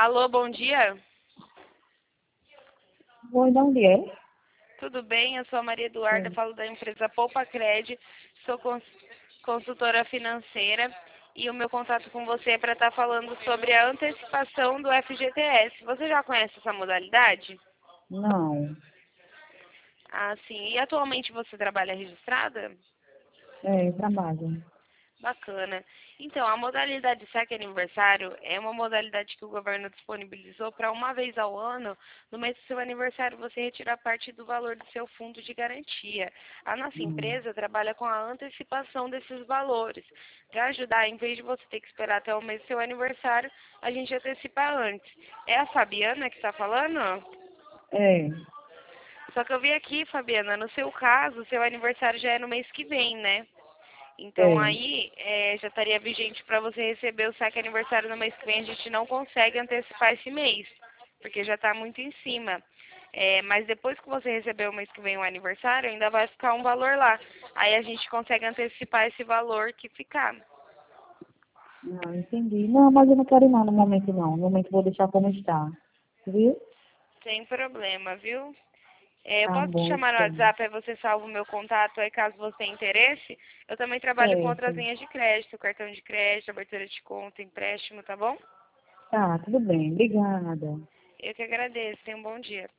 Alô, bom dia. Oi, de onde é? Tudo bem? Eu sou a Maria Eduarda, Sim. falo da empresa Poupa Cred, sou consultora financeira e o meu contato com você é para estar falando sobre a antecipação do FGTS. Você já conhece essa modalidade? Não. Ah, sim. E atualmente você trabalha registrada? É, trabalho. Bacana. Então, a modalidade saque aniversário é uma modalidade que o governo disponibilizou para uma vez ao ano, no mês do seu aniversário, você retirar parte do valor do seu fundo de garantia. A nossa Hum. empresa trabalha com a antecipação desses valores. Para ajudar, em vez de você ter que esperar até o mês do seu aniversário, a gente antecipa antes. É a Fabiana que está falando? É, Só que eu vi aqui, Fabiana, no seu caso, seu aniversário já é no mês que vem, né? Então é. aí já estaria vigente para você receber o saque aniversário no mês que vem. A gente não consegue antecipar esse mês, porque já está muito em cima. Mas depois que você receber o mês que vem o aniversário, ainda vai ficar um valor lá. Aí a gente consegue antecipar esse valor que ficar. Não, entendi. Não, mas eu não quero ir não no momento não. No momento eu vou deixar como está. Viu? Sem problema, viu? Eu Tá posso te bom, chamar no então. WhatsApp, aí você salva o meu contato, aí caso você tenha interesse. Eu também trabalho com outras Certo. linhas de crédito, cartão de crédito, abertura de conta, empréstimo, tá bom? Tá, tudo bem. Obrigada. Eu que agradeço. Tenha um bom dia.